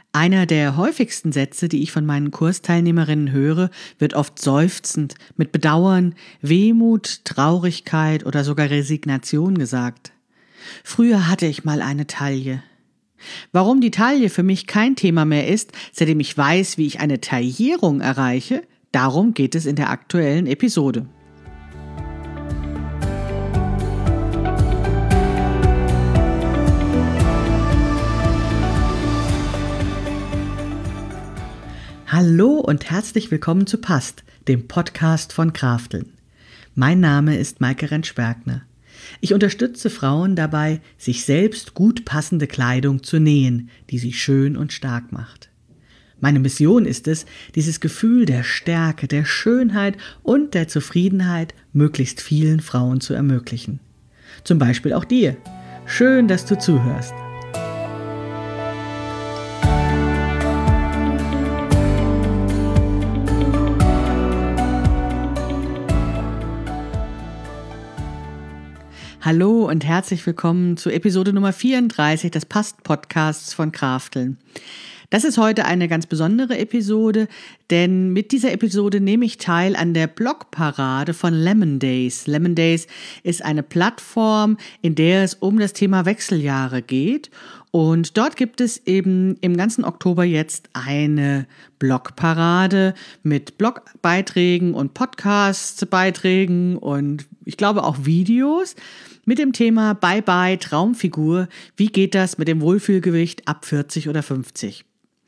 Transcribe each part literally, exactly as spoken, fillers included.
Einer der häufigsten Sätze, die ich von meinen Kursteilnehmerinnen höre, wird oft seufzend, mit Bedauern, Wehmut, Traurigkeit oder sogar Resignation gesagt. Früher hatte ich mal eine Taille. Warum die Taille für mich kein Thema mehr ist, seitdem ich weiß, wie ich eine Taillierung erreiche, darum geht es in der aktuellen Episode. Hallo und herzlich willkommen zu Passt, dem Podcast von Krafteln. Mein Name ist Maike Rentsch-Bergner. Ich unterstütze Frauen dabei, sich selbst gut passende Kleidung zu nähen, die sie schön und stark macht. Meine Mission ist es, dieses Gefühl der Stärke, der Schönheit und der Zufriedenheit möglichst vielen Frauen zu ermöglichen. Zum Beispiel auch dir. Schön, dass du zuhörst. Hallo und herzlich willkommen zu Episode Nummer vierunddreißig des Passt-Podcasts von Krafteln. Das ist heute eine ganz besondere Episode, denn mit dieser Episode nehme ich teil an der Blogparade von Lemon Days. Lemon Days ist eine Plattform, in der es um das Thema Wechseljahre geht. Und dort gibt es eben im ganzen Oktober jetzt eine Blogparade mit Blogbeiträgen und Podcast-Beiträgen und ich glaube auch Videos mit dem Thema Bye Bye Traumfigur. Wie geht das mit dem Wohlfühlgewicht ab vierzig oder fünfzig?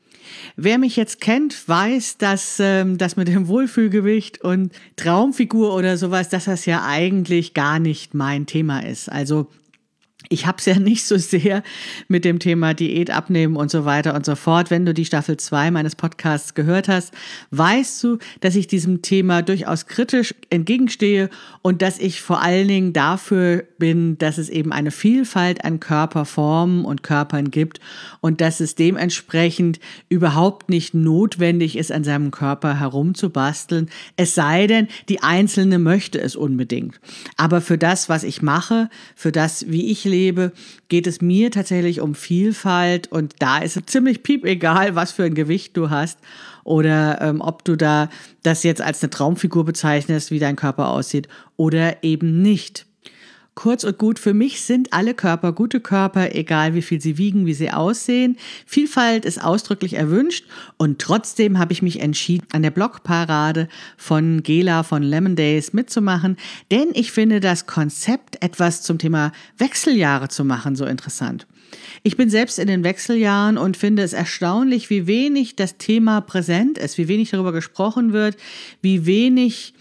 Wer mich jetzt kennt, weiß, dass ähm, das mit dem Wohlfühlgewicht und Traumfigur oder sowas, dass das ja eigentlich gar nicht mein Thema ist. Also ich habe es ja nicht so sehr mit dem Thema Diät, Abnehmen und so weiter und so fort. Wenn du die Staffel zwei meines Podcasts gehört hast, weißt du, dass ich diesem Thema durchaus kritisch entgegenstehe und dass ich vor allen Dingen dafür bin, dass es eben eine Vielfalt an Körperformen und Körpern gibt und dass es dementsprechend überhaupt nicht notwendig ist, an seinem Körper herumzubasteln, es sei denn, die Einzelne möchte es unbedingt. Aber für das, was ich mache, für das, wie ich lebe, geht es mir tatsächlich um Vielfalt und da ist es ziemlich piep egal, was für ein Gewicht du hast oder ähm, ob du da das jetzt als eine Traumfigur bezeichnest, wie dein Körper aussieht oder eben nicht. Kurz und gut, für mich sind alle Körper gute Körper, egal wie viel sie wiegen, wie sie aussehen. Vielfalt ist ausdrücklich erwünscht und trotzdem habe ich mich entschieden, an der Blogparade von Gela von Lemon Days mitzumachen, denn ich finde das Konzept, etwas zum Thema Wechseljahre zu machen, so interessant. Ich bin selbst in den Wechseljahren und finde es erstaunlich, wie wenig das Thema präsent ist, wie wenig darüber gesprochen wird, wie wenig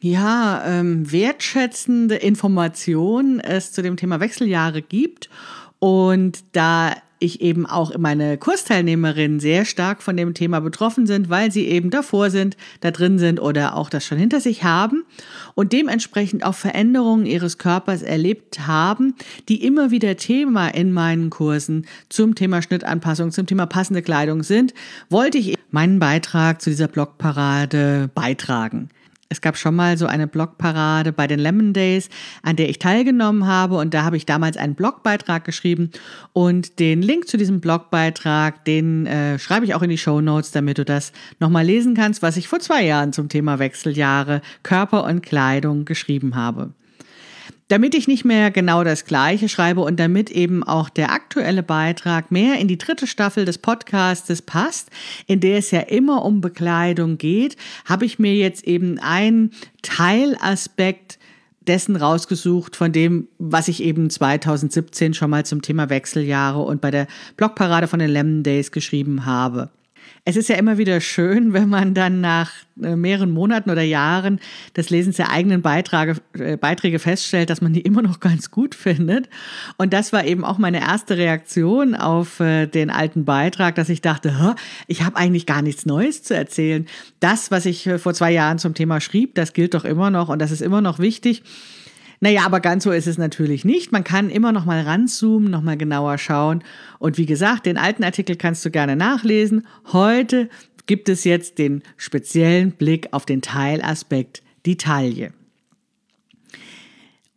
ja, ähm, wertschätzende Informationen es zu dem Thema Wechseljahre gibt. Und da ich eben auch meine Kursteilnehmerinnen sehr stark von dem Thema betroffen sind, weil sie eben davor sind, da drin sind oder auch das schon hinter sich haben und dementsprechend auch Veränderungen ihres Körpers erlebt haben, die immer wieder Thema in meinen Kursen zum Thema Schnittanpassung, zum Thema passende Kleidung sind, wollte ich meinen Beitrag zu dieser Blogparade beitragen. Es gab schon mal so eine Blogparade bei den Lemon Days, an der ich teilgenommen habe und da habe ich damals einen Blogbeitrag geschrieben und den Link zu diesem Blogbeitrag, den äh, schreibe ich auch in die Shownotes, damit du das nochmal lesen kannst, was ich vor zwei Jahren zum Thema Wechseljahre, Körper und Kleidung geschrieben habe. Damit ich nicht mehr genau das Gleiche schreibe und damit eben auch der aktuelle Beitrag mehr in die dritte Staffel des Podcastes passt, in der es ja immer um Bekleidung geht, habe ich mir jetzt eben einen Teilaspekt dessen rausgesucht, von dem, was ich eben zwanzig siebzehn schon mal zum Thema Wechseljahre und bei der Blogparade von den Lemon Days geschrieben habe. Es ist ja immer wieder schön, wenn man dann nach mehreren Monaten oder Jahren des Lesens der eigenen Beiträge, äh, Beiträge feststellt, dass man die immer noch ganz gut findet. Und das war eben auch meine erste Reaktion auf äh, den alten Beitrag, dass ich dachte, ich habe eigentlich gar nichts Neues zu erzählen. Das, was ich äh, vor zwei Jahren zum Thema schrieb, das gilt doch immer noch und das ist immer noch wichtig. Naja, aber ganz so ist es natürlich nicht. Man kann immer noch mal ranzoomen, noch mal genauer schauen. Und wie gesagt, den alten Artikel kannst du gerne nachlesen. Heute gibt es jetzt den speziellen Blick auf den Teilaspekt, die Taille.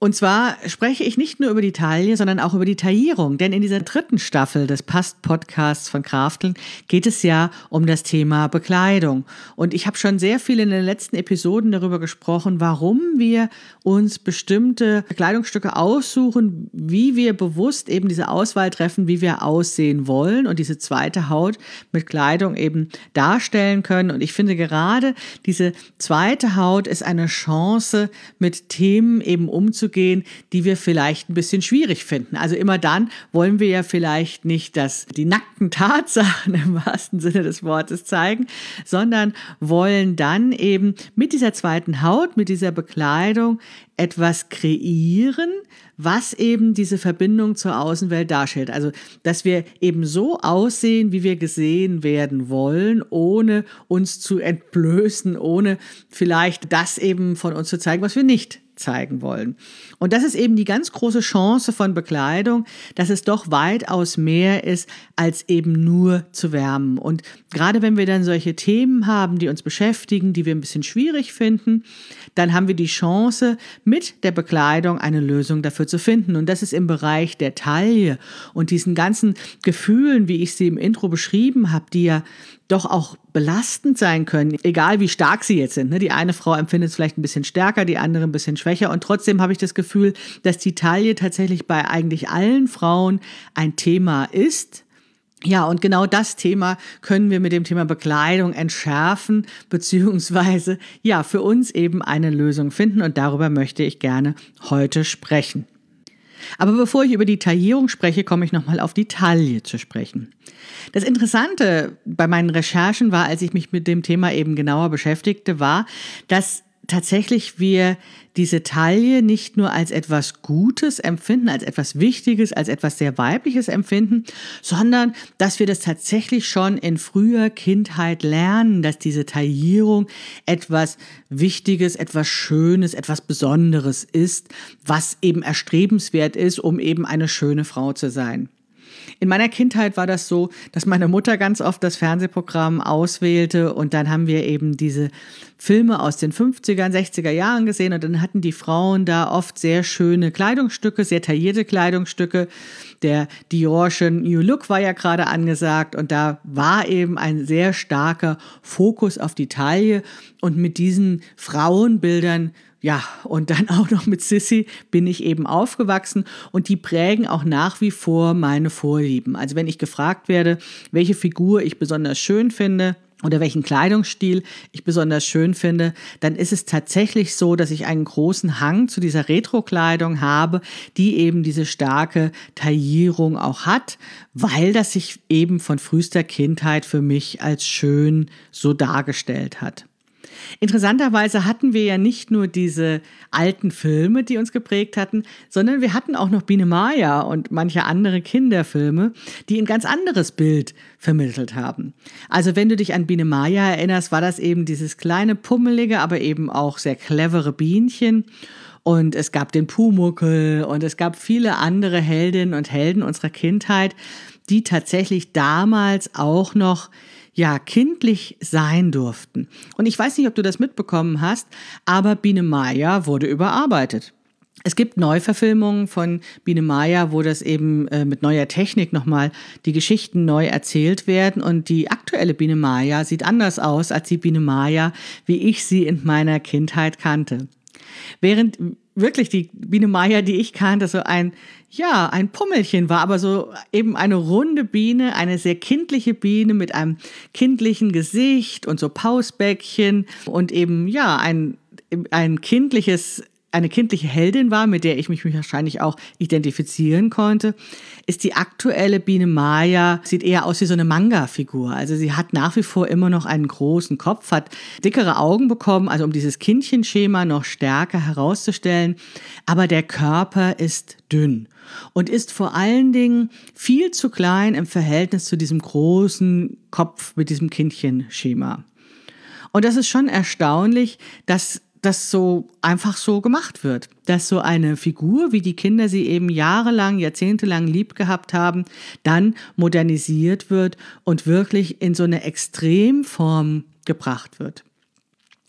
Und zwar spreche ich nicht nur über die Taille, sondern auch über die Taillierung. Denn in dieser dritten Staffel des Passt-Podcasts von Krafteln geht es ja um das Thema Bekleidung. Und ich habe schon sehr viel in den letzten Episoden darüber gesprochen, warum wir uns bestimmte Kleidungsstücke aussuchen, wie wir bewusst eben diese Auswahl treffen, wie wir aussehen wollen und diese zweite Haut mit Kleidung eben darstellen können. Und ich finde gerade diese zweite Haut ist eine Chance, mit Themen eben umzugehen, gehen, die wir vielleicht ein bisschen schwierig finden. Also immer dann wollen wir ja vielleicht nicht, dass die nackten Tatsachen im wahrsten Sinne des Wortes zeigen, sondern wollen dann eben mit dieser zweiten Haut, mit dieser Bekleidung etwas kreieren, was eben diese Verbindung zur Außenwelt darstellt. Also, dass wir eben so aussehen, wie wir gesehen werden wollen, ohne uns zu entblößen, ohne vielleicht das eben von uns zu zeigen, was wir nicht zeigen wollen. Und das ist eben die ganz große Chance von Bekleidung, dass es doch weitaus mehr ist, als eben nur zu wärmen. Und gerade wenn wir dann solche Themen haben, die uns beschäftigen, die wir ein bisschen schwierig finden, dann haben wir die Chance, mit der Bekleidung eine Lösung dafür zu finden. Und das ist im Bereich der Taille und diesen ganzen Gefühlen, wie ich sie im Intro beschrieben habe, die ja doch auch belastend sein können, egal wie stark sie jetzt sind. Die eine Frau empfindet es vielleicht ein bisschen stärker, die andere ein bisschen schwächer. Und trotzdem habe ich das Gefühl, dass die Taille tatsächlich bei eigentlich allen Frauen ein Thema ist. Ja, und genau das Thema können wir mit dem Thema Bekleidung entschärfen, beziehungsweise ja, für uns eben eine Lösung finden. Und darüber möchte ich gerne heute sprechen. Aber bevor ich über die Taillierung spreche, komme ich nochmal auf die Taille zu sprechen. Das Interessante bei meinen Recherchen war, als ich mich mit dem Thema eben genauer beschäftigte, war, dass tatsächlich wir diese Taille nicht nur als etwas Gutes empfinden, als etwas Wichtiges, als etwas sehr Weibliches empfinden, sondern dass wir das tatsächlich schon in früher Kindheit lernen, dass diese Taillierung etwas Wichtiges, etwas Schönes, etwas Besonderes ist, was eben erstrebenswert ist, um eben eine schöne Frau zu sein. In meiner Kindheit war das so, dass meine Mutter ganz oft das Fernsehprogramm auswählte und dann haben wir eben diese Filme aus den fünfziger, sechziger Jahren gesehen und dann hatten die Frauen da oft sehr schöne Kleidungsstücke, sehr taillierte Kleidungsstücke. Der Dior'sche New Look war ja gerade angesagt und da war eben ein sehr starker Fokus auf die Taille und mit diesen Frauenbildern, ja, und dann auch noch mit Sissy bin ich eben aufgewachsen und die prägen auch nach wie vor meine Vorlieben. Also wenn ich gefragt werde, welche Figur ich besonders schön finde oder welchen Kleidungsstil ich besonders schön finde, dann ist es tatsächlich so, dass ich einen großen Hang zu dieser Retro-Kleidung habe, die eben diese starke Taillierung auch hat, weil das sich eben von frühester Kindheit für mich als schön so dargestellt hat. Interessanterweise hatten wir ja nicht nur diese alten Filme, die uns geprägt hatten, sondern wir hatten auch noch Biene Maya und manche andere Kinderfilme, die ein ganz anderes Bild vermittelt haben. Also wenn du dich an Biene Maya erinnerst, war das eben dieses kleine, pummelige, aber eben auch sehr clevere Bienchen. Und es gab den Pumuckl und es gab viele andere Heldinnen und Helden unserer Kindheit, die tatsächlich damals auch noch ja, kindlich sein durften. Und ich weiß nicht, ob du das mitbekommen hast, aber Biene Maya wurde überarbeitet. Es gibt Neuverfilmungen von Biene Maya, wo das eben äh, mit neuer Technik nochmal die Geschichten neu erzählt werden. Und die aktuelle Biene Maya sieht anders aus als die Biene Maya, wie ich sie in meiner Kindheit kannte. Während wirklich die Biene Maya, die ich kannte, so ein, ja, ein Pummelchen war, aber so eben eine runde Biene, eine sehr kindliche Biene mit einem kindlichen Gesicht und so Pausbäckchen und eben, ja, ein, ein kindliches eine kindliche Heldin war, mit der ich mich wahrscheinlich auch identifizieren konnte, ist die aktuelle Biene Maya, sieht eher aus wie so eine Manga-Figur. Also sie hat nach wie vor immer noch einen großen Kopf, hat dickere Augen bekommen, also um dieses Kindchenschema noch stärker herauszustellen. Aber der Körper ist dünn und ist vor allen Dingen viel zu klein im Verhältnis zu diesem großen Kopf mit diesem Kindchenschema. Und das ist schon erstaunlich, dass das so einfach so gemacht wird, dass so eine Figur, wie die Kinder sie eben jahrelang, jahrzehntelang lieb gehabt haben, dann modernisiert wird und wirklich in so eine Extremform gebracht wird.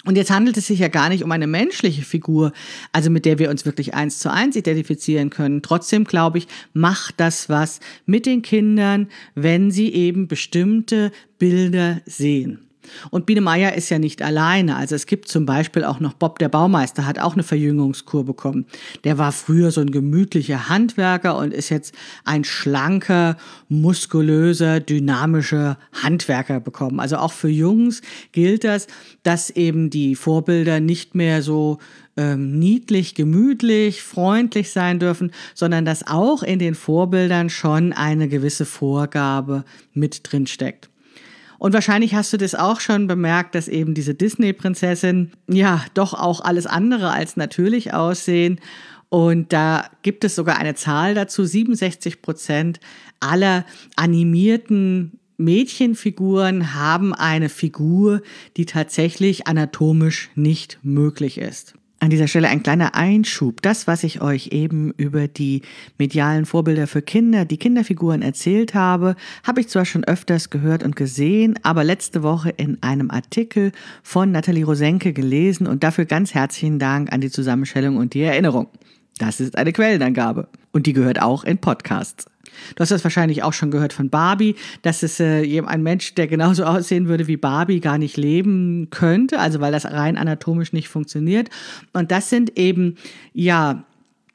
Und jetzt handelt es sich ja gar nicht um eine menschliche Figur, also mit der wir uns wirklich eins zu eins identifizieren können. Trotzdem, glaube ich, macht das was mit den Kindern, wenn sie eben bestimmte Bilder sehen. Und Biene Meier ist ja nicht alleine. Also es gibt zum Beispiel auch noch Bob der Baumeister, hat auch eine Verjüngungskur bekommen. Der war früher so ein gemütlicher Handwerker und ist jetzt ein schlanker, muskulöser, dynamischer Handwerker bekommen. Also auch für Jungs gilt das, dass eben die Vorbilder nicht mehr so ähm, niedlich, gemütlich, freundlich sein dürfen, sondern dass auch in den Vorbildern schon eine gewisse Vorgabe mit drin steckt. Und wahrscheinlich hast du das auch schon bemerkt, dass eben diese Disney-Prinzessin ja doch auch alles andere als natürlich aussehen. Und da gibt es sogar eine Zahl dazu, siebenundsechzig Prozent aller animierten Mädchenfiguren haben eine Figur, die tatsächlich anatomisch nicht möglich ist. An dieser Stelle ein kleiner Einschub. Das, was ich euch eben über die medialen Vorbilder für Kinder, die Kinderfiguren erzählt habe, habe ich zwar schon öfters gehört und gesehen, aber letzte Woche in einem Artikel von Nathalie Rosenke gelesen und dafür ganz herzlichen Dank an die Zusammenstellung und die Erinnerung. Das ist eine Quellenangabe und die gehört auch in Podcasts. Du hast das wahrscheinlich auch schon gehört von Barbie, dass es äh, ein Mensch, der genauso aussehen würde wie Barbie, gar nicht leben könnte, also weil das rein anatomisch nicht funktioniert. Und das sind eben, ja,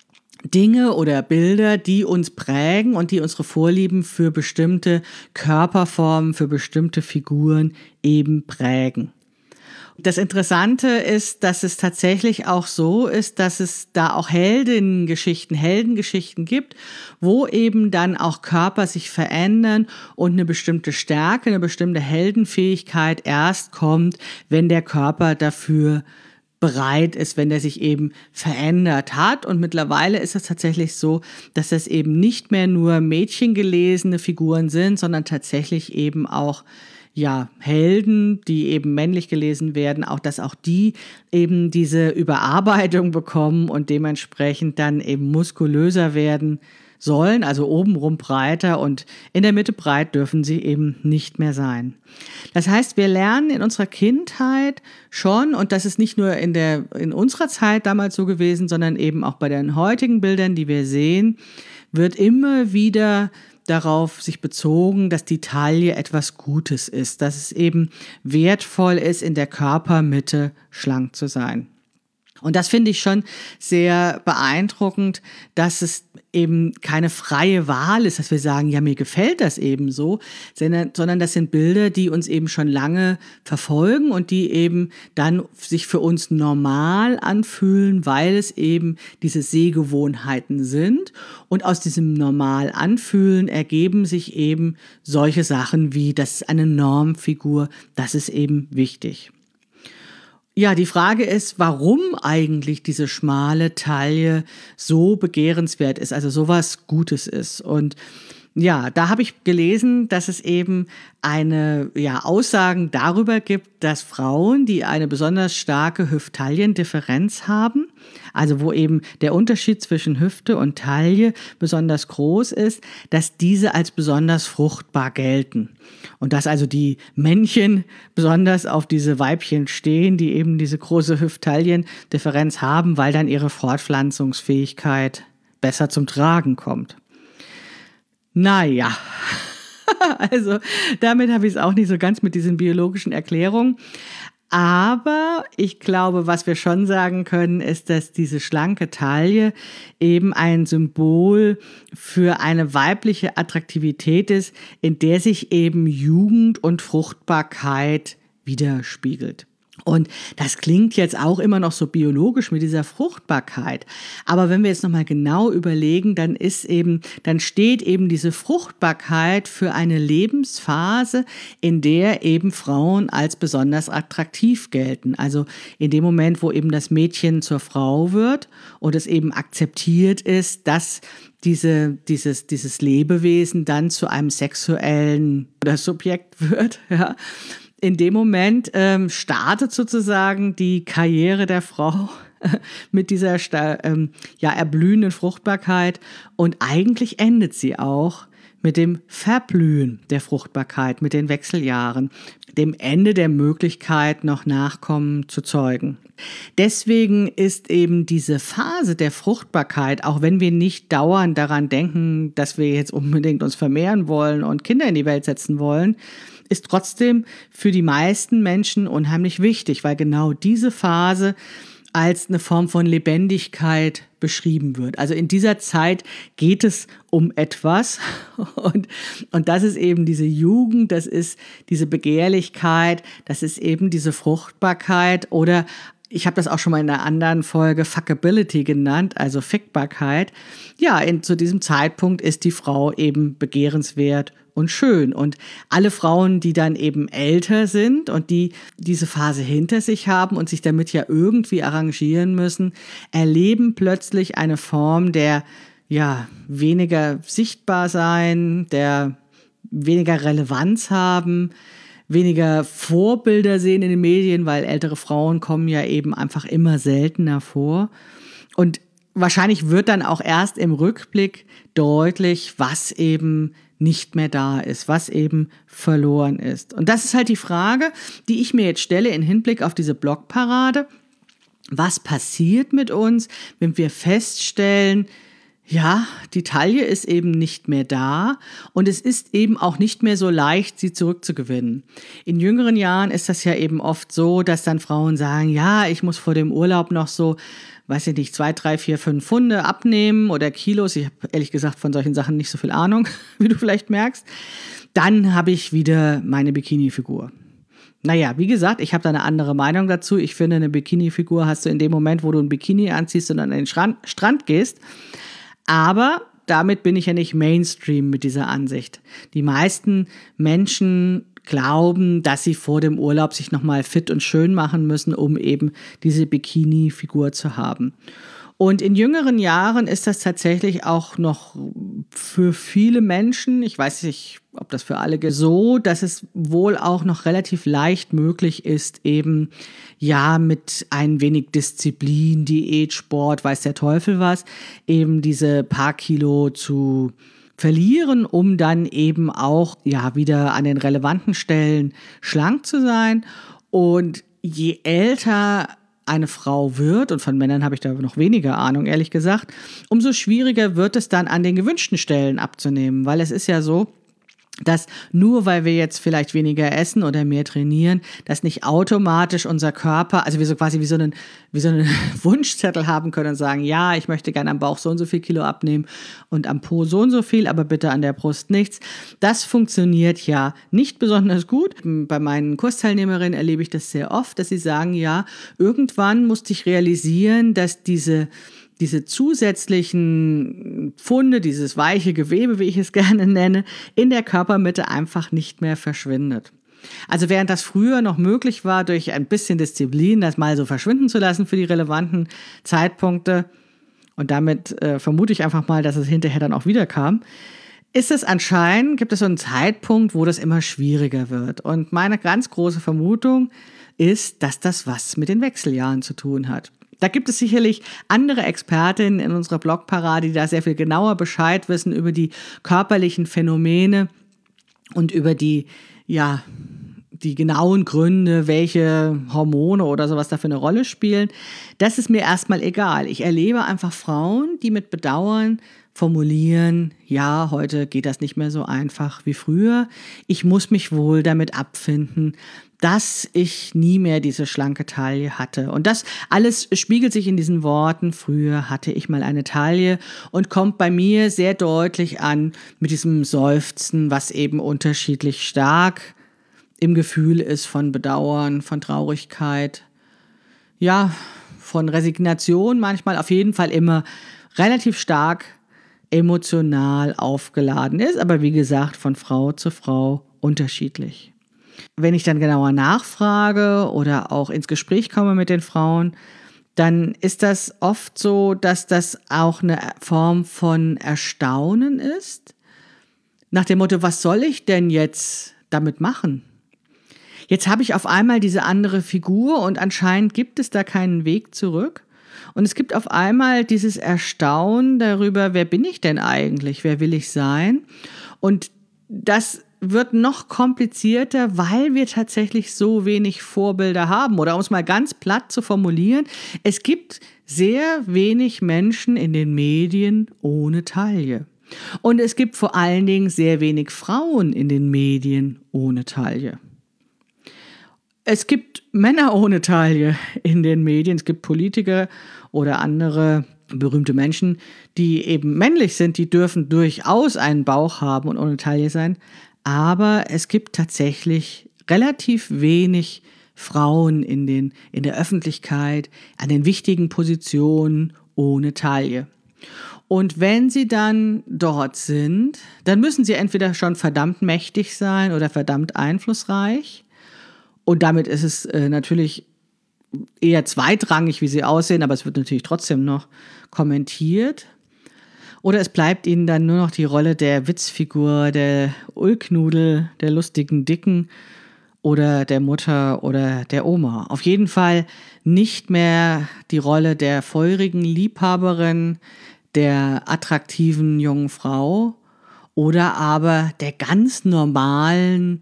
Dinge oder Bilder, die uns prägen und die unsere Vorlieben für bestimmte Körperformen, für bestimmte Figuren eben prägen. Das Interessante ist, dass es tatsächlich auch so ist, dass es da auch Heldinnengeschichten, Heldengeschichten gibt, wo eben dann auch Körper sich verändern und eine bestimmte Stärke, eine bestimmte Heldenfähigkeit erst kommt, wenn der Körper dafür bereit ist, wenn der sich eben verändert hat. Und mittlerweile ist es tatsächlich so, dass das eben nicht mehr nur mädchengelesene Figuren sind, sondern tatsächlich eben auch ja, Helden, die eben männlich gelesen werden, auch dass auch die eben diese Überarbeitung bekommen und dementsprechend dann eben muskulöser werden sollen, also obenrum breiter und in der Mitte breit dürfen sie eben nicht mehr sein. Das heißt, wir lernen in unserer Kindheit schon, und das ist nicht nur in der, in unserer Zeit damals so gewesen, sondern eben auch bei den heutigen Bildern, die wir sehen, wird immer wieder darauf sich bezogen, dass die Taille etwas Gutes ist, dass es eben wertvoll ist, in der Körpermitte schlank zu sein. Und das finde ich schon sehr beeindruckend, dass es eben keine freie Wahl ist, dass wir sagen, ja, mir gefällt das eben so, sondern, sondern das sind Bilder, die uns eben schon lange verfolgen und die eben dann sich für uns normal anfühlen, weil es eben diese Sehgewohnheiten sind. Und aus diesem normal anfühlen ergeben sich eben solche Sachen wie, das ist eine Normfigur, das ist eben wichtig. Ja, die Frage ist, warum eigentlich diese schmale Taille so begehrenswert ist, also sowas Gutes ist. Und ja, da habe ich gelesen, dass es eben eine, ja, Aussagen darüber gibt, dass Frauen, die eine besonders starke Hüft-Taillen-Differenz haben, also wo eben der Unterschied zwischen Hüfte und Taille besonders groß ist, dass diese als besonders fruchtbar gelten. Und dass also die Männchen besonders auf diese Weibchen stehen, die eben diese große Hüft-Taillen-Differenz haben, weil dann ihre Fortpflanzungsfähigkeit besser zum Tragen kommt. Naja, also damit habe ich es auch nicht so ganz mit diesen biologischen Erklärungen. Aber ich glaube, was wir schon sagen können, ist, dass diese schlanke Taille eben ein Symbol für eine weibliche Attraktivität ist, in der sich eben Jugend und Fruchtbarkeit widerspiegelt. Und das klingt jetzt auch immer noch so biologisch mit dieser Fruchtbarkeit. Aber wenn wir jetzt nochmal genau überlegen, dann ist eben, dann steht eben diese Fruchtbarkeit für eine Lebensphase, in der eben Frauen als besonders attraktiv gelten. Also in dem Moment, wo eben das Mädchen zur Frau wird und es eben akzeptiert ist, dass diese, dieses, dieses Lebewesen dann zu einem sexuellen oder Subjekt wird, ja. In dem Moment ähm, startet sozusagen die Karriere der Frau mit dieser ähm, ja, erblühenden Fruchtbarkeit und eigentlich endet sie auch, mit dem Verblühen der Fruchtbarkeit, mit den Wechseljahren, dem Ende der Möglichkeit, noch Nachkommen zu zeugen. Deswegen ist eben diese Phase der Fruchtbarkeit, auch wenn wir nicht dauernd daran denken, dass wir jetzt unbedingt uns vermehren wollen und Kinder in die Welt setzen wollen, ist trotzdem für die meisten Menschen unheimlich wichtig, weil genau diese Phase als eine Form von Lebendigkeit beschrieben wird. Also in dieser Zeit geht es um etwas und, und das ist eben diese Jugend, das ist diese Begehrlichkeit, das ist eben diese Fruchtbarkeit oder ich habe das auch schon mal in einer anderen Folge Fuckability genannt, also Fickbarkeit. Ja, in, zu diesem Zeitpunkt ist die Frau eben begehrenswert und schön. Und alle Frauen, die dann eben älter sind und die diese Phase hinter sich haben und sich damit ja irgendwie arrangieren müssen, erleben plötzlich eine Form der, ja, weniger sichtbar sein, der weniger Relevanz haben, weniger Vorbilder sehen in den Medien, weil ältere Frauen kommen ja eben einfach immer seltener vor. Und wahrscheinlich wird dann auch erst im Rückblick deutlich, was eben nicht mehr da ist, was eben verloren ist. Und das ist halt die Frage, die ich mir jetzt stelle in Hinblick auf diese Blogparade. Was passiert mit uns, wenn wir feststellen, ja, die Taille ist eben nicht mehr da und es ist eben auch nicht mehr so leicht, sie zurückzugewinnen. In jüngeren Jahren ist das ja eben oft so, dass dann Frauen sagen, ja, ich muss vor dem Urlaub noch so, weiß ich nicht, zwei, drei, vier, fünf Pfunde abnehmen oder Kilos. Ich habe ehrlich gesagt von solchen Sachen nicht so viel Ahnung, wie du vielleicht merkst. Dann habe ich wieder meine Bikini-Figur. Naja, wie gesagt, ich habe da eine andere Meinung dazu. Ich finde, eine Bikini-Figur hast du in dem Moment, wo du ein Bikini anziehst und an den Strand, Strand gehst. Aber damit bin ich ja nicht Mainstream mit dieser Ansicht. Die meisten Menschen glauben, dass sie vor dem Urlaub sich nochmal fit und schön machen müssen, um eben diese Bikini-Figur zu haben. Und in jüngeren Jahren ist das tatsächlich auch noch für viele Menschen, ich weiß nicht, ob das für alle gilt, so, dass es wohl auch noch relativ leicht möglich ist, eben ja mit ein wenig Disziplin, Diät, Sport, weiß der Teufel was, eben diese paar Kilo zu verlieren, um dann eben auch ja wieder an den relevanten Stellen schlank zu sein. Und je älter eine Frau wird, und von Männern habe ich da noch weniger Ahnung, ehrlich gesagt, umso schwieriger wird es dann an den gewünschten Stellen abzunehmen, weil es ist ja so, dass nur weil wir jetzt vielleicht weniger essen oder mehr trainieren, dass nicht automatisch unser Körper, also wir so quasi wie so einen, wie so einen Wunschzettel haben können und sagen, ja, ich möchte gerne am Bauch so und so viel Kilo abnehmen und am Po so und so viel, aber bitte an der Brust nichts. Das funktioniert ja nicht besonders gut. Bei meinen Kursteilnehmerinnen erlebe ich das sehr oft, dass sie sagen, ja, irgendwann musste ich realisieren, dass diese diese zusätzlichen Pfunde, dieses weiche Gewebe, wie ich es gerne nenne, in der Körpermitte einfach nicht mehr verschwindet. Also während das früher noch möglich war, durch ein bisschen Disziplin das mal so verschwinden zu lassen für die relevanten Zeitpunkte, und damit äh, vermute ich einfach mal, dass es hinterher dann auch wieder kam, ist es anscheinend, gibt es so einen Zeitpunkt, wo das immer schwieriger wird. Und meine ganz große Vermutung ist, dass das was mit den Wechseljahren zu tun hat. Da gibt es sicherlich andere Expertinnen in unserer Blogparade, die da sehr viel genauer Bescheid wissen über die körperlichen Phänomene und über die, ja, die genauen Gründe, welche Hormone oder sowas da für eine Rolle spielen. Das ist mir erstmal egal. Ich erlebe einfach Frauen, die mit Bedauern formulieren, ja, heute geht das nicht mehr so einfach wie früher. Ich muss mich wohl damit abfinden, dass ich nie mehr diese schlanke Taille hatte. Und das alles spiegelt sich in diesen Worten, früher hatte ich mal eine Taille, und kommt bei mir sehr deutlich an mit diesem Seufzen, was eben unterschiedlich stark im Gefühl ist von Bedauern, von Traurigkeit, ja, von Resignation manchmal, auf jeden Fall immer relativ stark emotional aufgeladen ist, aber wie gesagt, von Frau zu Frau unterschiedlich. Wenn ich dann genauer nachfrage oder auch ins Gespräch komme mit den Frauen, dann ist das oft so, dass das auch eine Form von Erstaunen ist. Nach dem Motto, was soll ich denn jetzt damit machen? Jetzt habe ich auf einmal diese andere Figur und anscheinend gibt es da keinen Weg zurück. Und es gibt auf einmal dieses Erstaunen darüber, wer bin ich denn eigentlich, wer will ich sein? Und das wird noch komplizierter, weil wir tatsächlich so wenig Vorbilder haben. Oder um es mal ganz platt zu formulieren, es gibt sehr wenig Menschen in den Medien ohne Taille. Und es gibt vor allen Dingen sehr wenig Frauen in den Medien ohne Taille. Es gibt Männer ohne Taille in den Medien. Es gibt Politiker oder andere berühmte Menschen, die eben männlich sind, die dürfen durchaus einen Bauch haben und ohne Taille sein. Aber es gibt tatsächlich relativ wenig Frauen in den, in der Öffentlichkeit, an den wichtigen Positionen ohne Taille. Und wenn sie dann dort sind, dann müssen sie entweder schon verdammt mächtig sein oder verdammt einflussreich. Und damit ist es äh, natürlich eher zweitrangig, wie sie aussehen, aber es wird natürlich trotzdem noch kommentiert. Oder es bleibt ihnen dann nur noch die Rolle der Witzfigur, der Ulknudel, der lustigen Dicken oder der Mutter oder der Oma. Auf jeden Fall nicht mehr die Rolle der feurigen Liebhaberin, der attraktiven jungen Frau oder aber der ganz normalen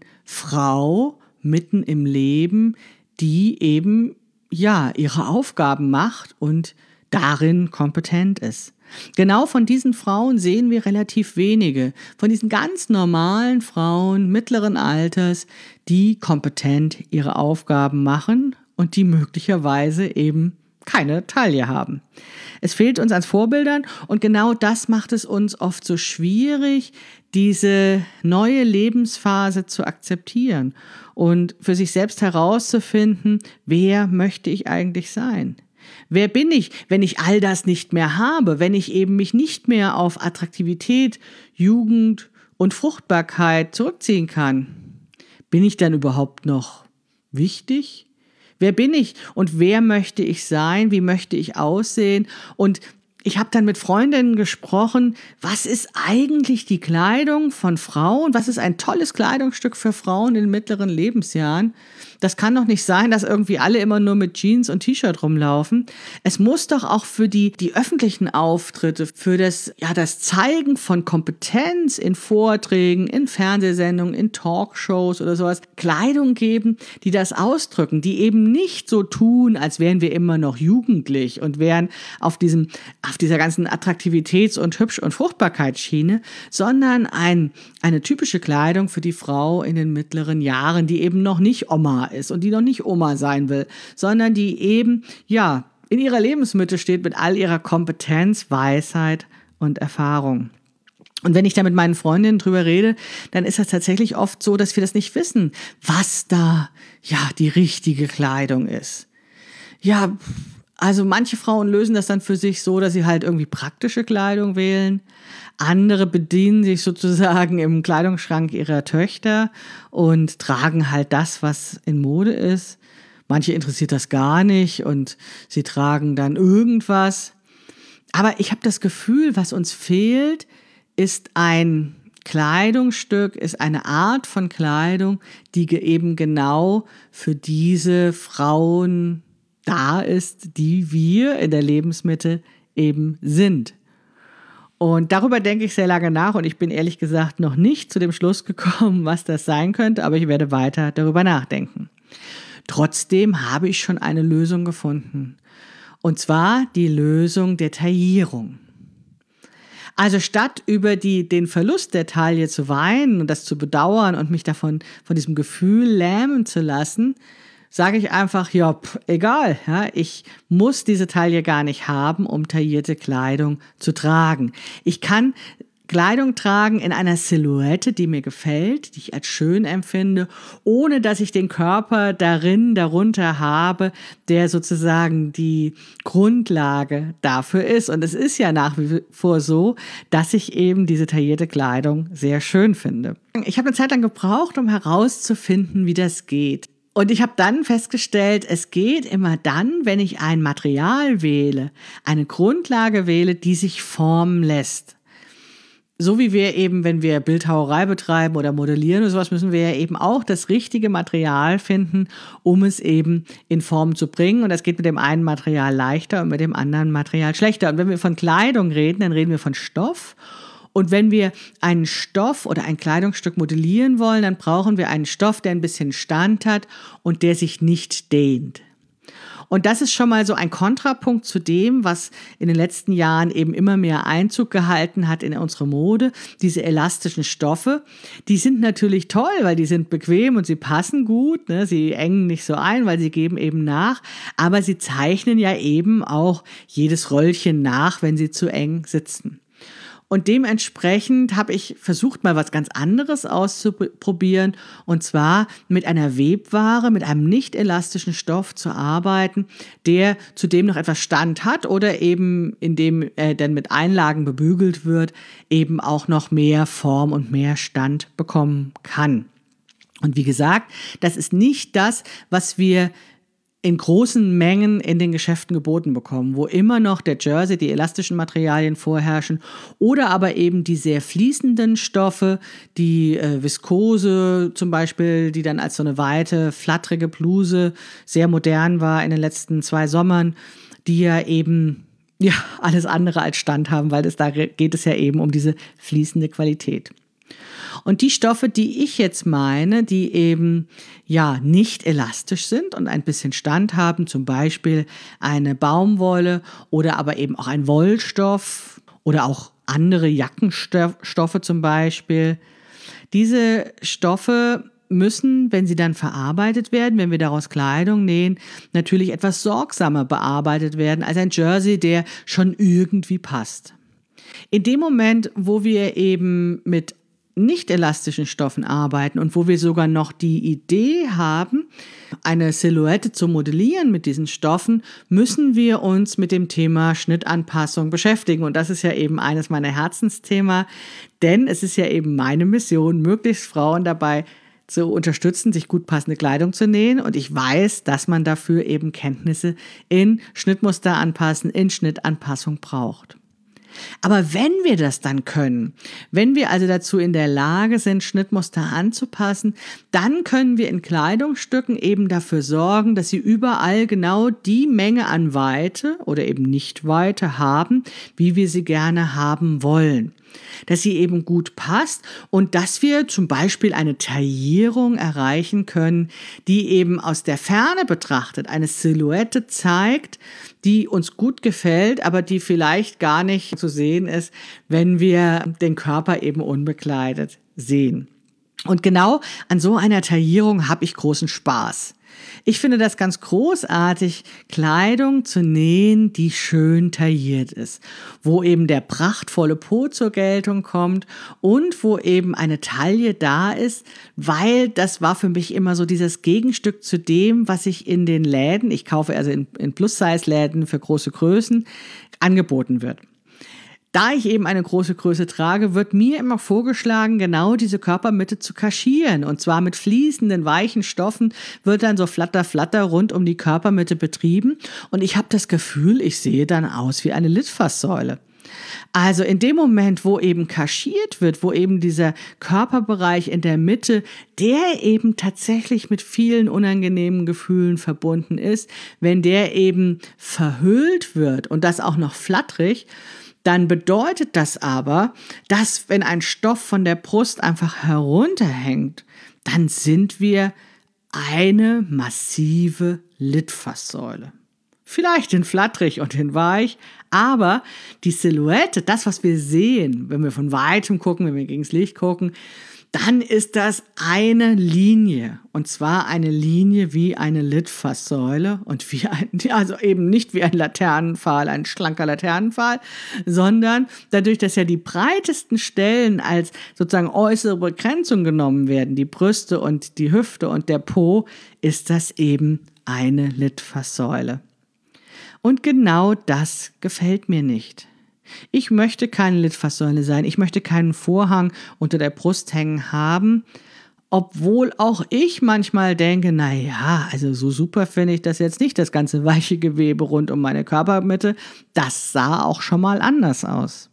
Frau mitten im Leben, die eben ja ihre Aufgaben macht und darin kompetent ist. Genau von diesen Frauen sehen wir relativ wenige, von diesen ganz normalen Frauen mittleren Alters, die kompetent ihre Aufgaben machen und die möglicherweise eben keine Taille haben. Es fehlt uns an Vorbildern und genau das macht es uns oft so schwierig, diese neue Lebensphase zu akzeptieren und für sich selbst herauszufinden, wer möchte ich eigentlich sein? Wer bin ich, wenn ich all das nicht mehr habe, wenn ich eben mich nicht mehr auf Attraktivität, Jugend und Fruchtbarkeit zurückziehen kann? Bin ich dann überhaupt noch wichtig? Wer bin ich und wer möchte ich sein? Wie möchte ich aussehen? Und ich habe dann mit Freundinnen gesprochen, was ist eigentlich die Kleidung von Frauen? Was ist ein tolles Kleidungsstück für Frauen in mittleren Lebensjahren? Das kann doch nicht sein, dass irgendwie alle immer nur mit Jeans und T-Shirt rumlaufen. Es muss doch auch für die, die öffentlichen Auftritte, für das, ja, das Zeigen von Kompetenz in Vorträgen, in Fernsehsendungen, in Talkshows oder sowas, Kleidung geben, die das ausdrücken, die eben nicht so tun, als wären wir immer noch jugendlich und wären auf diesem, auf dieser ganzen Attraktivitäts- und Hübsch- und Fruchtbarkeitsschiene, sondern ein, eine typische Kleidung für die Frau in den mittleren Jahren, die eben noch nicht Oma ist und die noch nicht Oma sein will, sondern die eben, ja, in ihrer Lebensmitte steht mit all ihrer Kompetenz, Weisheit und Erfahrung. Und wenn ich da mit meinen Freundinnen drüber rede, dann ist das tatsächlich oft so, dass wir das nicht wissen, was da, ja, die richtige Kleidung ist. Ja, also manche Frauen lösen das dann für sich so, dass sie halt irgendwie praktische Kleidung wählen. Andere bedienen sich sozusagen im Kleidungsschrank ihrer Töchter und tragen halt das, was in Mode ist. Manche interessiert das gar nicht und sie tragen dann irgendwas. Aber ich habe das Gefühl, was uns fehlt, ist ein Kleidungsstück, ist eine Art von Kleidung, die eben genau für diese Frauen da ist, die wir in der Lebensmitte eben sind. Und darüber denke ich sehr lange nach und ich bin ehrlich gesagt noch nicht zu dem Schluss gekommen, was das sein könnte, aber ich werde weiter darüber nachdenken. Trotzdem habe ich schon eine Lösung gefunden. Und zwar die Lösung der Taillierung. Also statt über die, den Verlust der Taille zu weinen und das zu bedauern und mich davon, von diesem Gefühl lähmen zu lassen, sage ich einfach, ja, pff, egal, ja, ich muss diese Taille gar nicht haben, um taillierte Kleidung zu tragen. Ich kann Kleidung tragen in einer Silhouette, die mir gefällt, die ich als schön empfinde, ohne dass ich den Körper darin, darunter habe, der sozusagen die Grundlage dafür ist. Und es ist ja nach wie vor so, dass ich eben diese taillierte Kleidung sehr schön finde. Ich habe eine Zeit lang gebraucht, um herauszufinden, wie das geht. Und ich habe dann festgestellt, es geht immer dann, wenn ich ein Material wähle, eine Grundlage wähle, die sich formen lässt. So wie wir eben, wenn wir Bildhauerei betreiben oder modellieren oder sowas, müssen wir ja eben auch das richtige Material finden, um es eben in Form zu bringen. Und das geht mit dem einen Material leichter und mit dem anderen Material schlechter. Und wenn wir von Kleidung reden, dann reden wir von Stoff. Und wenn wir einen Stoff oder ein Kleidungsstück modellieren wollen, dann brauchen wir einen Stoff, der ein bisschen Stand hat und der sich nicht dehnt. Und das ist schon mal so ein Kontrapunkt zu dem, was in den letzten Jahren eben immer mehr Einzug gehalten hat in unsere Mode. Diese elastischen Stoffe, die sind natürlich toll, weil die sind bequem und sie passen gut, ne? Sie engen nicht so ein, weil sie geben eben nach, aber sie zeichnen ja eben auch jedes Röllchen nach, wenn sie zu eng sitzen. Und dementsprechend habe ich versucht, mal was ganz anderes auszuprobieren, und zwar mit einer Webware, mit einem nicht elastischen Stoff zu arbeiten, der zudem noch etwas Stand hat oder eben, indem er dann mit Einlagen bebügelt wird, eben auch noch mehr Form und mehr Stand bekommen kann. Und wie gesagt, das ist nicht das, was wir in großen Mengen in den Geschäften geboten bekommen, wo immer noch der Jersey, die elastischen Materialien vorherrschen oder aber eben die sehr fließenden Stoffe, die äh, Viskose zum Beispiel, die dann als so eine weite, flatterige Bluse sehr modern war in den letzten zwei Sommern, die ja eben ja alles andere als Stand haben, weil es da geht es ja eben um diese fließende Qualität. Und die Stoffe, die ich jetzt meine, die eben ja nicht elastisch sind und ein bisschen Stand haben, zum Beispiel eine Baumwolle oder aber eben auch ein Wollstoff oder auch andere Jackenstoffe zum Beispiel. Diese Stoffe müssen, wenn sie dann verarbeitet werden, wenn wir daraus Kleidung nähen, natürlich etwas sorgsamer bearbeitet werden als ein Jersey, der schon irgendwie passt. In dem Moment, wo wir eben mit nicht elastischen Stoffen arbeiten und wo wir sogar noch die Idee haben, eine Silhouette zu modellieren mit diesen Stoffen, müssen wir uns mit dem Thema Schnittanpassung beschäftigen. Und das ist ja eben eines meiner Herzensthema, denn es ist ja eben meine Mission, möglichst Frauen dabei zu unterstützen, sich gut passende Kleidung zu nähen. Und ich weiß, dass man dafür eben Kenntnisse in Schnittmuster anpassen, in Schnittanpassung braucht. Aber wenn wir das dann können, wenn wir also dazu in der Lage sind, Schnittmuster anzupassen, dann können wir in Kleidungsstücken eben dafür sorgen, dass sie überall genau die Menge an Weite oder eben Nicht-Weite haben, wie wir sie gerne haben wollen. Dass sie eben gut passt und dass wir zum Beispiel eine Taillierung erreichen können, die eben aus der Ferne betrachtet eine Silhouette zeigt, die uns gut gefällt, aber die vielleicht gar nicht zu sehen ist, wenn wir den Körper eben unbekleidet sehen. Und genau an so einer Taillierung habe ich großen Spaß. Ich finde das ganz großartig, Kleidung zu nähen, die schön tailliert ist, wo eben der prachtvolle Po zur Geltung kommt und wo eben eine Taille da ist, weil das war für mich immer so dieses Gegenstück zu dem, was ich in den Läden, ich kaufe also in, in Plus-Size-Läden für große Größen, angeboten wird. Da ich eben eine große Größe trage, wird mir immer vorgeschlagen, genau diese Körpermitte zu kaschieren. Und zwar mit fließenden, weichen Stoffen wird dann so flatter, flatter rund um die Körpermitte betrieben. Und ich habe das Gefühl, ich sehe dann aus wie eine Litfaßsäule. Also in dem Moment, wo eben kaschiert wird, wo eben dieser Körperbereich in der Mitte, der eben tatsächlich mit vielen unangenehmen Gefühlen verbunden ist, wenn der eben verhüllt wird und das auch noch flatterig, dann bedeutet das aber, dass wenn ein Stoff von der Brust einfach herunterhängt, dann sind wir eine massive Litfaßsäule. Vielleicht in flatterig und in weich, aber die Silhouette, das, was wir sehen, wenn wir von weitem gucken, wenn wir gegen das Licht gucken, dann ist das eine Linie. Und zwar eine Linie wie eine Litfaßsäule und wie ein, also eben nicht wie ein Laternenpfahl, ein schlanker Laternenpfahl, sondern dadurch, dass ja die breitesten Stellen als sozusagen äußere Begrenzung genommen werden, die Brüste und die Hüfte und der Po, ist das eben eine Litfaßsäule. Und genau das gefällt mir nicht. Ich möchte keine Litfaßsäule sein, ich möchte keinen Vorhang unter der Brust hängen haben, obwohl auch ich manchmal denke, na ja, also so super finde ich das jetzt nicht, das ganze weiche Gewebe rund um meine Körpermitte, das sah auch schon mal anders aus.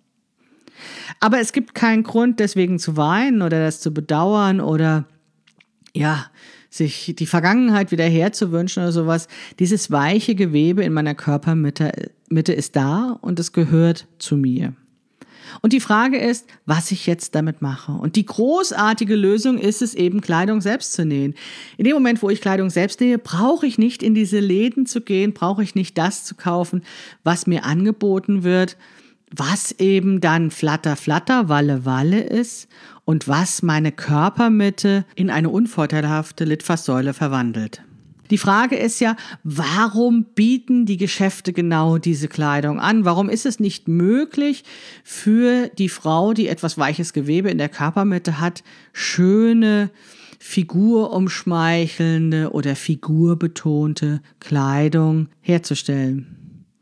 Aber es gibt keinen Grund, deswegen zu weinen oder das zu bedauern oder ja, sich die Vergangenheit wieder herzuwünschen oder sowas. Dieses weiche Gewebe in meiner Körpermitte Mitte ist da und es gehört zu mir. Und die Frage ist, was ich jetzt damit mache. Und die großartige Lösung ist es eben, Kleidung selbst zu nähen. In dem Moment, wo ich Kleidung selbst nähe, brauche ich nicht in diese Läden zu gehen, brauche ich nicht das zu kaufen, was mir angeboten wird, was eben dann Flatter, Flatter, Walle, Walle ist und was meine Körpermitte in eine unvorteilhafte Litfaßsäule verwandelt. Die Frage ist ja, warum bieten die Geschäfte genau diese Kleidung an? Warum ist es nicht möglich für die Frau, die etwas weiches Gewebe in der Körpermitte hat, schöne, figurumschmeichelnde oder figurbetonte Kleidung herzustellen?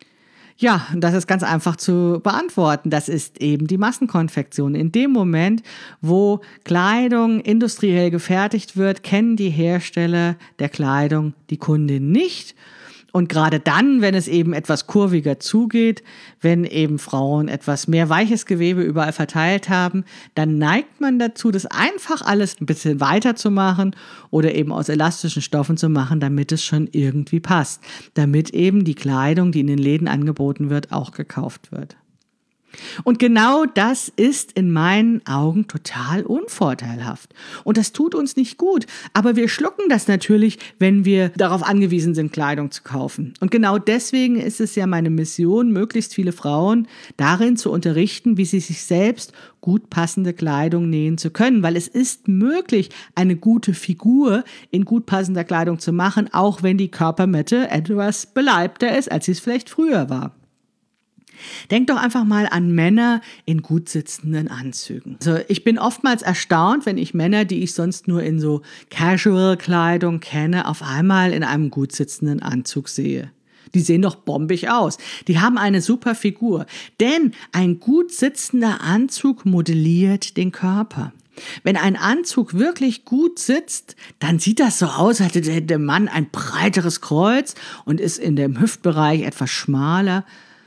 Ja, das ist ganz einfach zu beantworten. Das ist eben die Massenkonfektion. In dem Moment, wo Kleidung industriell gefertigt wird, kennen die Hersteller der Kleidung die Kundin nicht. Und gerade dann, wenn es eben etwas kurviger zugeht, wenn eben Frauen etwas mehr weiches Gewebe überall verteilt haben, dann neigt man dazu, das einfach alles ein bisschen weiter zu machen oder eben aus elastischen Stoffen zu machen, damit es schon irgendwie passt. Damit eben die Kleidung, die in den Läden angeboten wird, auch gekauft wird. Und genau das ist in meinen Augen total unvorteilhaft. Und das tut uns nicht gut. Aber wir schlucken das natürlich, wenn wir darauf angewiesen sind, Kleidung zu kaufen. Und genau deswegen ist es ja meine Mission, möglichst viele Frauen darin zu unterrichten, wie sie sich selbst gut passende Kleidung nähen zu können. Weil es ist möglich, eine gute Figur in gut passender Kleidung zu machen, auch wenn die Körpermitte etwas beleibter ist, als sie es vielleicht früher war. Denk doch einfach mal an Männer in gut sitzenden Anzügen. Also ich bin oftmals erstaunt, wenn ich Männer, die ich sonst nur in so Casual-Kleidung kenne, auf einmal in einem gut sitzenden Anzug sehe. Die sehen doch bombig aus. Die haben eine super Figur. Denn ein gut sitzender Anzug modelliert den Körper. Wenn ein Anzug wirklich gut sitzt, dann sieht das so aus, als hätte der Mann ein breiteres Kreuz und ist in dem Hüftbereich etwas schmaler.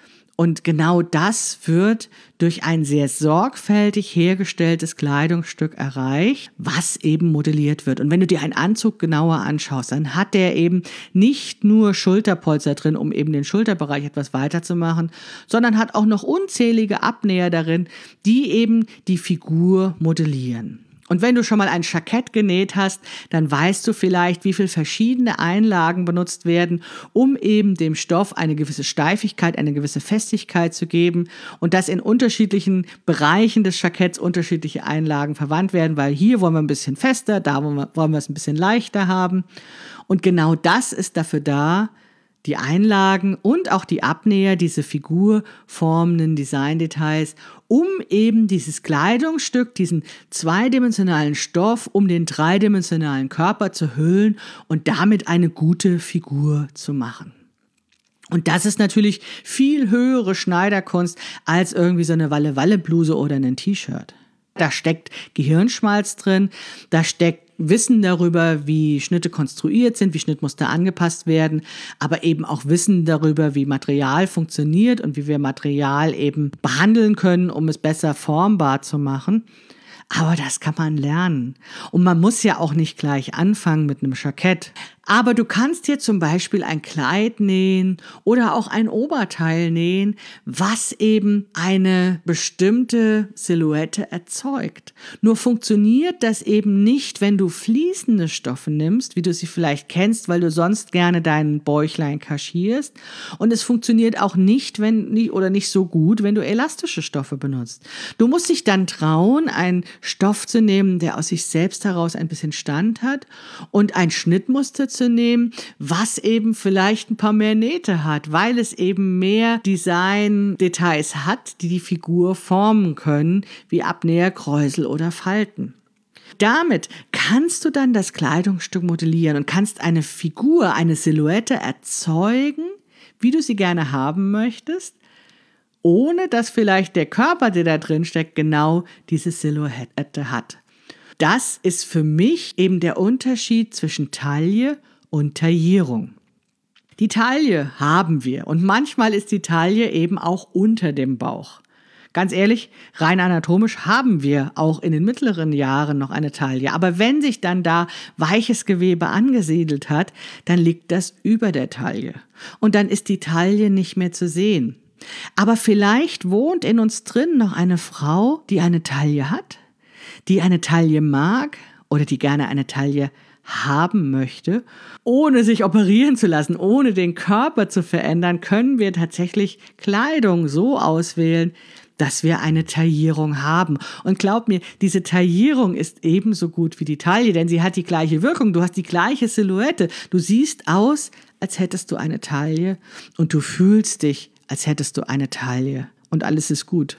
Und genau das wird durch ein sehr sorgfältig hergestelltes Kleidungsstück erreicht, was eben modelliert wird. Und wenn du dir einen Anzug genauer anschaust, dann hat der eben nicht nur Schulterpolster drin, um eben den Schulterbereich etwas weiter zu machen, sondern hat auch noch unzählige Abnäher darin, die eben die Figur modellieren. Und wenn du schon mal ein Jackett genäht hast, dann weißt du vielleicht, wie viele verschiedene Einlagen benutzt werden, um eben dem Stoff eine gewisse Steifigkeit, eine gewisse Festigkeit zu geben und dass in unterschiedlichen Bereichen des Jacketts unterschiedliche Einlagen verwandt werden, weil hier wollen wir ein bisschen fester, da wollen wir, wollen wir es ein bisschen leichter haben. Und genau das ist dafür da, die Einlagen und auch die Abnäher, diese figurformenden Designdetails, um eben dieses Kleidungsstück, diesen zweidimensionalen Stoff, um den dreidimensionalen Körper zu hüllen und damit eine gute Figur zu machen. Und das ist natürlich viel höhere Schneiderkunst als irgendwie so eine Walle-Walle-Bluse oder ein T-Shirt. Da steckt Gehirnschmalz drin, da steckt Wissen darüber, wie Schnitte konstruiert sind, wie Schnittmuster angepasst werden, aber eben auch Wissen darüber, wie Material funktioniert und wie wir Material eben behandeln können, um es besser formbar zu machen. Aber das kann man lernen. Und man muss ja auch nicht gleich anfangen mit einem Jackett. Aber du kannst dir zum Beispiel ein Kleid nähen oder auch ein Oberteil nähen, was eben eine bestimmte Silhouette erzeugt. Nur funktioniert das eben nicht, wenn du fließende Stoffe nimmst, wie du sie vielleicht kennst, weil du sonst gerne dein Bäuchlein kaschierst. Und es funktioniert auch nicht, wenn nicht oder nicht so gut, wenn du elastische Stoffe benutzt. Du musst dich dann trauen, einen Stoff zu nehmen, der aus sich selbst heraus ein bisschen Stand hat und ein Schnittmuster zu nehmen, was eben vielleicht ein paar mehr Nähte hat, weil es eben mehr Design-Details hat, die die Figur formen können, wie Abnäher, Kräusel oder Falten. Damit kannst du dann das Kleidungsstück modellieren und kannst eine Figur, eine Silhouette erzeugen, wie du sie gerne haben möchtest, ohne dass vielleicht der Körper, der da drin steckt, genau diese Silhouette hat. Das ist für mich eben der Unterschied zwischen Taille und Taillierung. Die Taille haben wir und manchmal ist die Taille eben auch unter dem Bauch. Ganz ehrlich, rein anatomisch haben wir auch in den mittleren Jahren noch eine Taille. Aber wenn sich dann da weiches Gewebe angesiedelt hat, dann liegt das über der Taille. Und dann ist die Taille nicht mehr zu sehen. Aber vielleicht wohnt in uns drin noch eine Frau, die eine Taille hat, die eine Taille mag oder die gerne eine Taille haben möchte. Ohne sich operieren zu lassen, ohne den Körper zu verändern, können wir tatsächlich Kleidung so auswählen, dass wir eine Taillierung haben. Und glaub mir, diese Taillierung ist ebenso gut wie die Taille, denn sie hat die gleiche Wirkung. Du hast die gleiche Silhouette. Du siehst aus, als hättest du eine Taille und du fühlst dich, als hättest du eine Taille. Und alles ist gut.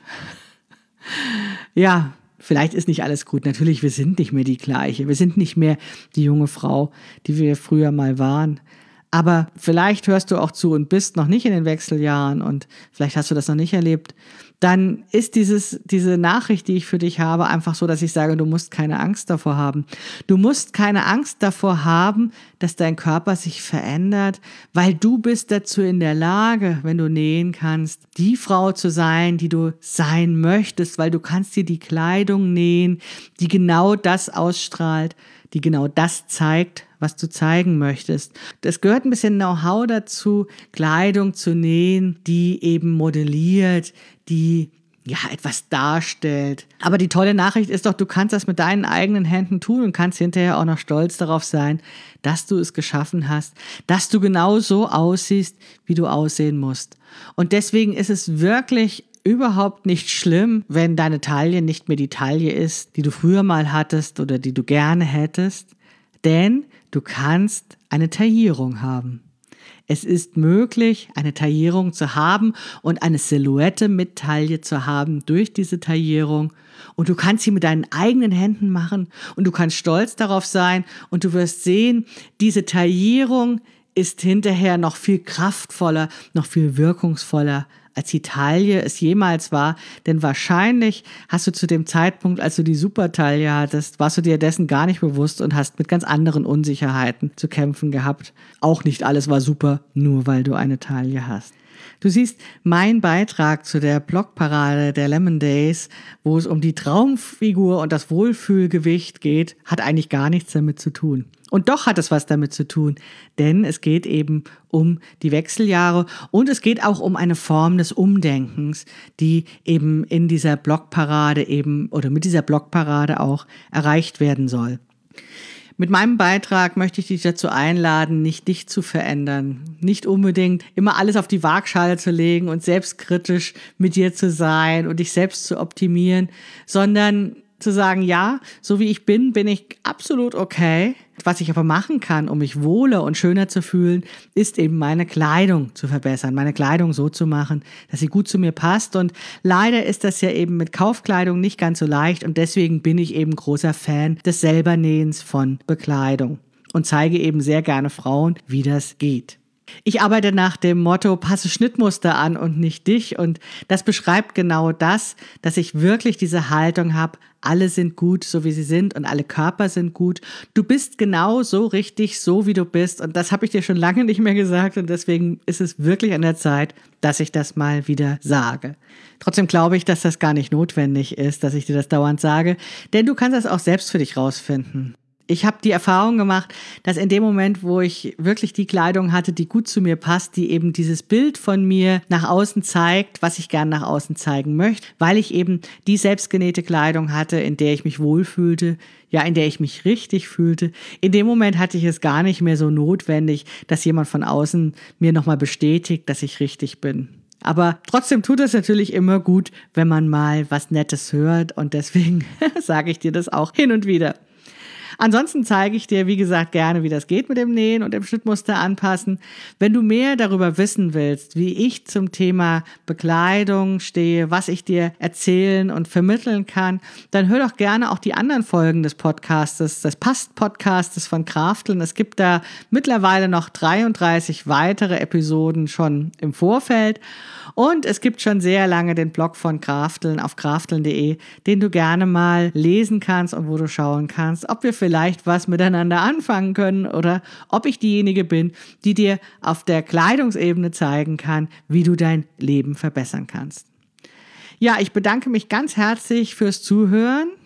Ja, vielleicht ist nicht alles gut. Natürlich, wir sind nicht mehr die gleiche. Wir sind nicht mehr die junge Frau, die wir früher mal waren. Aber vielleicht hörst du auch zu und bist noch nicht in den Wechseljahren und vielleicht hast du das noch nicht erlebt. Dann ist dieses, diese Nachricht, die ich für dich habe, einfach so, dass ich sage, du musst keine Angst davor haben. Du musst keine Angst davor haben, dass dein Körper sich verändert, weil du bist dazu in der Lage, wenn du nähen kannst, die Frau zu sein, die du sein möchtest, weil du kannst dir die Kleidung nähen, die genau das ausstrahlt, die genau das zeigt, was du zeigen möchtest. Es gehört ein bisschen Know-how dazu, Kleidung zu nähen, die eben modelliert, die ja etwas darstellt. Aber die tolle Nachricht ist doch, du kannst das mit deinen eigenen Händen tun und kannst hinterher auch noch stolz darauf sein, dass du es geschaffen hast, dass du genau so aussiehst, wie du aussehen musst. Und deswegen ist es wirklich überhaupt nicht schlimm, wenn deine Taille nicht mehr die Taille ist, die du früher mal hattest oder die du gerne hättest, denn du kannst eine Taillierung haben. Es ist möglich, eine Taillierung zu haben und eine Silhouette mit Taille zu haben durch diese Taillierung. Und du kannst sie mit deinen eigenen Händen machen und du kannst stolz darauf sein und du wirst sehen, diese Taillierung ist hinterher noch viel kraftvoller, noch viel wirkungsvoller, als die Taille es jemals war, denn wahrscheinlich hast du zu dem Zeitpunkt, als du die Supertaille hattest, warst du dir dessen gar nicht bewusst und hast mit ganz anderen Unsicherheiten zu kämpfen gehabt. Auch nicht alles war super, nur weil du eine Taille hast. Du siehst, mein Beitrag zu der Blogparade der Lemon Days, wo es um die Traumfigur und das Wohlfühlgewicht geht, hat eigentlich gar nichts damit zu tun. Und doch hat es was damit zu tun, denn es geht eben um die Wechseljahre und es geht auch um eine Form des Umdenkens, die eben in dieser Blogparade eben oder mit dieser Blogparade auch erreicht werden soll. Mit meinem Beitrag möchte ich dich dazu einladen, nicht dich zu verändern, nicht unbedingt immer alles auf die Waagschale zu legen und selbstkritisch mit dir zu sein und dich selbst zu optimieren, sondern zu sagen, ja, so wie ich bin, bin ich absolut okay. Was ich aber machen kann, um mich wohler und schöner zu fühlen, ist eben meine Kleidung zu verbessern, meine Kleidung so zu machen, dass sie gut zu mir passt. Und leider ist das ja eben mit Kaufkleidung nicht ganz so leicht und deswegen bin ich eben großer Fan des Selbernähens von Bekleidung und zeige eben sehr gerne Frauen, wie das geht. Ich arbeite nach dem Motto, passe Schnittmuster an und nicht dich. Und das beschreibt genau das, dass ich wirklich diese Haltung habe, alle sind gut, so wie sie sind und alle Körper sind gut. Du bist genau so richtig, so wie du bist. Und das habe ich dir schon lange nicht mehr gesagt. Und deswegen ist es wirklich an der Zeit, dass ich das mal wieder sage. Trotzdem glaube ich, dass das gar nicht notwendig ist, dass ich dir das dauernd sage. Denn du kannst das auch selbst für dich rausfinden. Ich habe die Erfahrung gemacht, dass in dem Moment, wo ich wirklich die Kleidung hatte, die gut zu mir passt, die eben dieses Bild von mir nach außen zeigt, was ich gern nach außen zeigen möchte, weil ich eben die selbstgenähte Kleidung hatte, in der ich mich wohlfühlte, ja, in der ich mich richtig fühlte. In dem Moment hatte ich es gar nicht mehr so notwendig, dass jemand von außen mir nochmal bestätigt, dass ich richtig bin. Aber trotzdem tut es natürlich immer gut, wenn man mal was Nettes hört und deswegen sage ich dir das auch hin und wieder. Ansonsten zeige ich dir, wie gesagt, gerne, wie das geht mit dem Nähen und dem Schnittmuster anpassen. Wenn du mehr darüber wissen willst, wie ich zum Thema Bekleidung stehe, was ich dir erzählen und vermitteln kann, dann hör doch gerne auch die anderen Folgen des Podcastes, des Passt-Podcastes von Krafteln. Es gibt da mittlerweile noch dreiunddreißig weitere Episoden schon im Vorfeld. Und es gibt schon sehr lange den Blog von Krafteln auf krafteln punkt de, den du gerne mal lesen kannst und wo du schauen kannst, ob wir vielleicht was miteinander anfangen können oder ob ich diejenige bin, die dir auf der Kleidungsebene zeigen kann, wie du dein Leben verbessern kannst. Ja, ich bedanke mich ganz herzlich fürs Zuhören.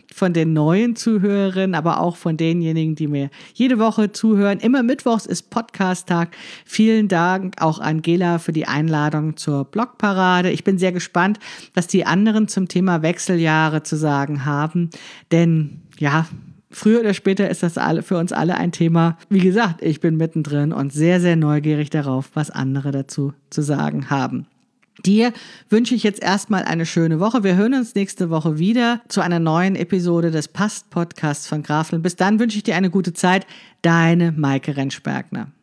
von den neuen Zuhörerinnen, aber auch von denjenigen, die mir jede Woche zuhören. Immer mittwochs ist Podcast-Tag. Vielen Dank auch Angela für die Einladung zur Blogparade. Ich bin sehr gespannt, was die anderen zum Thema Wechseljahre zu sagen haben, denn ja, früher oder später ist das alle, für uns alle ein Thema. Wie gesagt, ich bin mittendrin und sehr, sehr neugierig darauf, was andere dazu zu sagen haben. Dir wünsche ich jetzt erstmal eine schöne Woche. Wir hören uns nächste Woche wieder zu einer neuen Episode des Past-Podcasts von Grafteln. Bis dann wünsche ich dir eine gute Zeit. Deine Maike Rentschbergner.